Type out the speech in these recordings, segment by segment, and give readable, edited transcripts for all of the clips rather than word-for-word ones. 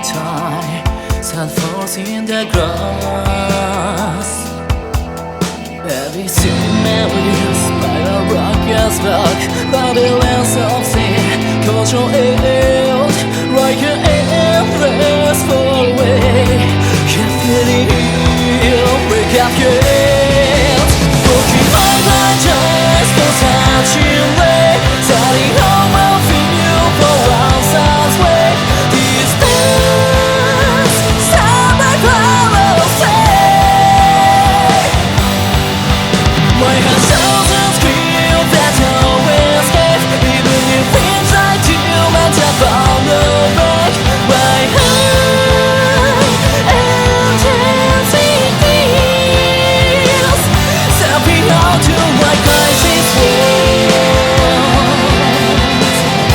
time, sun falls in the grass. Every city memories by the rocket's rock, Babylon's of sin, control it like an endless far away. Can't feel it, break up yet. Broken my blind eyes for such a way, starting home I'll feel you for one sound's way. Distance, stand by follow, say. My heart shouts and screams that always escape, even if inside too much I found no back. My heart intensities, stepping out to my crisis world.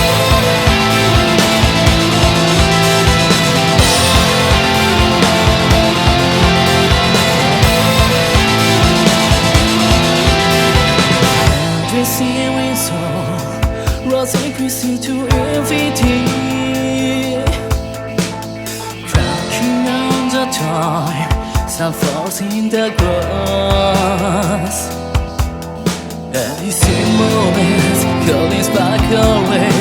Every scene we saw, rose increasing to infinity, cracking under time, sun falls in the grass. Every scene moments, calling back away,